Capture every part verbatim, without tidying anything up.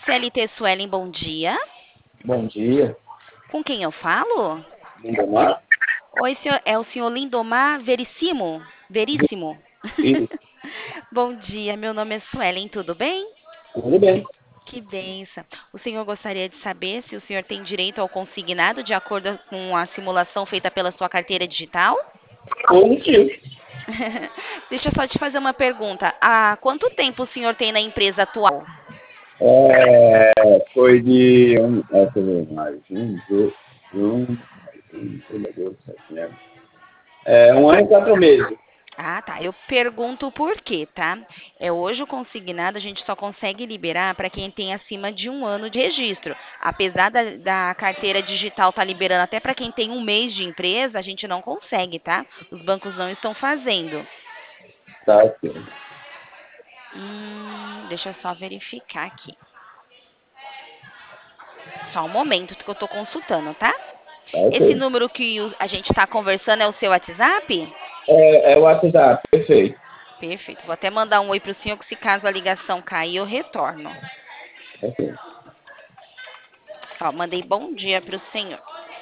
C L T Suelen, bom dia. Bom dia. Com quem eu falo? Lindomar? Oi, senhor, é o senhor Lindomar Verissimo? Veríssimo? Isso. Bom dia, meu nome é Suelen, tudo bem? Tudo bem. Que benção. O senhor gostaria de saber se o senhor tem direito ao consignado de acordo com a simulação feita pela sua carteira digital? Positivo. Deixa eu só te fazer uma pergunta. Há quanto tempo o senhor tem na empresa atual? É, foi de um, é, deixa eu ver, mais um, dois, um, um, dois, dois, sete, né? É, um ano e quatro meses. Ah, tá. Eu pergunto por quê, tá? É, hoje o consignado a gente só consegue liberar para quem tem acima de um ano de registro. Apesar da, da carteira digital estar liberando até para quem tem um mês de empresa, a gente não consegue, tá? Os bancos não estão fazendo. Tá, ok. Hum, deixa eu só verificar aqui. Só um momento que eu estou consultando, tá? Tá, Esse ok. número que o- a gente está conversando é o seu WhatsApp? É, é o WhatsApp, perfeito. Perfeito. Vou até mandar um oi para o senhor, que se caso a ligação cair, eu retorno. Ok. Ó, mandei bom dia para o senhor.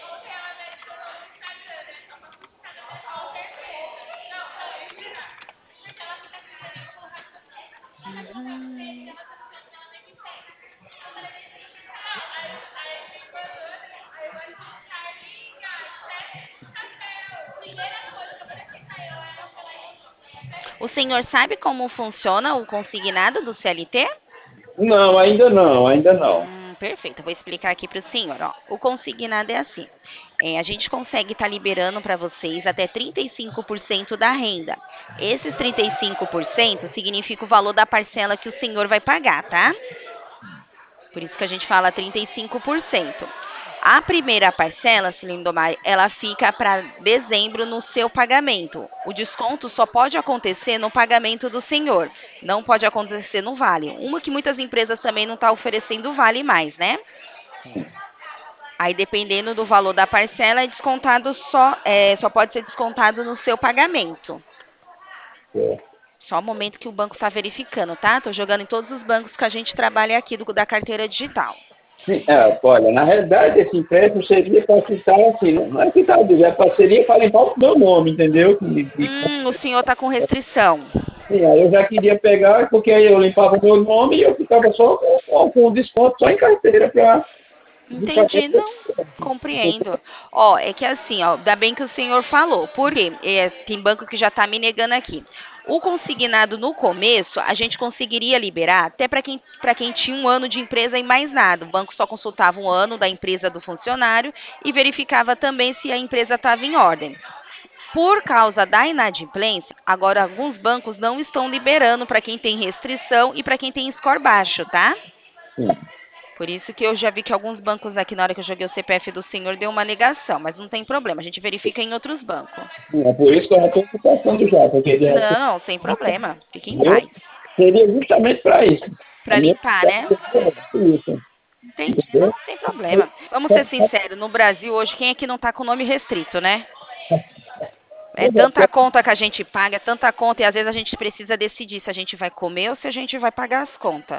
Uhum. O senhor sabe como funciona o consignado do C L T? Não, ainda não, ainda não. Hum, perfeito. Eu vou explicar aqui para o senhor. Ó. O consignado é assim: é, a gente consegue estar liberando para vocês até trinta e cinco por cento da renda. Esses trinta e cinco por cento significa o valor da parcela que o senhor vai pagar, tá? Por isso que a gente fala trinta e cinco por cento. A primeira parcela, Cilindomar, ela fica para dezembro no seu pagamento. O desconto só pode acontecer no pagamento do senhor, não pode acontecer no vale. Uma que muitas empresas também não estão oferecendo vale mais, né? Aí, dependendo do valor da parcela, é descontado só, é, só pode ser descontado no seu pagamento. É. Só o momento que o banco está verificando, tá? Tô jogando em todos os bancos que a gente trabalha aqui do, da carteira digital. Sim, é, olha, na realidade esse empréstimo seria para citar assim, não não é citar, é para seria para limpar o meu nome, entendeu? Que- que- Hum, o senhor está com restrição. Sim, aí eu já queria pegar, porque aí eu limpava o meu nome e eu ficava só com, com desconto só em carteira para. Entendi, não. Compreendo. Ó, é que assim, ó, ainda bem que o senhor falou. Por quê? É, tem banco que já está me negando aqui. O consignado no começo, a gente conseguiria liberar até para quem, para quem tinha um ano de empresa e mais nada. O banco só consultava um ano da empresa do funcionário e verificava também se a empresa estava em ordem. Por causa da inadimplência, agora alguns bancos não estão liberando para quem tem restrição e para quem tem score baixo, tá? Sim, Por isso que eu já vi que alguns bancos aqui, na hora que eu joguei o C P F do senhor, deu uma negação, mas não tem problema, a gente verifica em outros bancos. sim, é por isso que eu já estou passando já, porque de repente, Não, sem problema, fique em eu paz. seria justamente para isso. A Para minha limpar, né? isso, Entendi, entendeu? não, sem problema. Vamos ser sinceros, no Brasil hoje, quem é que não tá com o nome restrito, né? É tanta conta que a gente paga, é tanta conta, e às vezes a gente precisa decidir se a gente vai comer ou se a gente vai pagar as contas.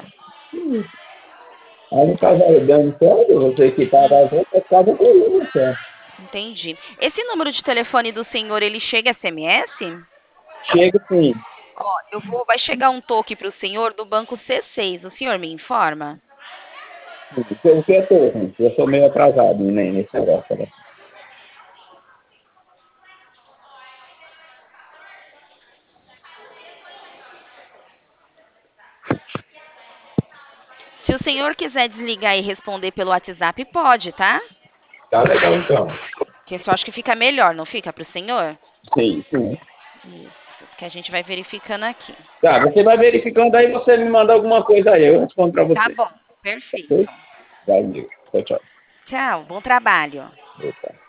Aí no caso aí, dando certo, você que está Hum, das outras casas com certo. entendi. Esse número de telefone do senhor, ele chega S M S? Chega sim. Ó, eu vou, vai chegar um toque para o senhor do banco C seis. O senhor me informa? O que eu tô, gente? Eu sou meio atrasado né, nesse negócio, né? Se o senhor quiser desligar e responder pelo WhatsApp, pode, tá? Tá legal então. Que isso eu acho que fica melhor, não fica para o senhor? Sim, sim. Isso, que a gente vai verificando aqui. Tá, você vai verificando aí, você me manda alguma coisa aí, eu respondo para Tá você. bom, Ok? perfeito. Valeu. Tchau, tchau. Tchau, bom trabalho. Opa.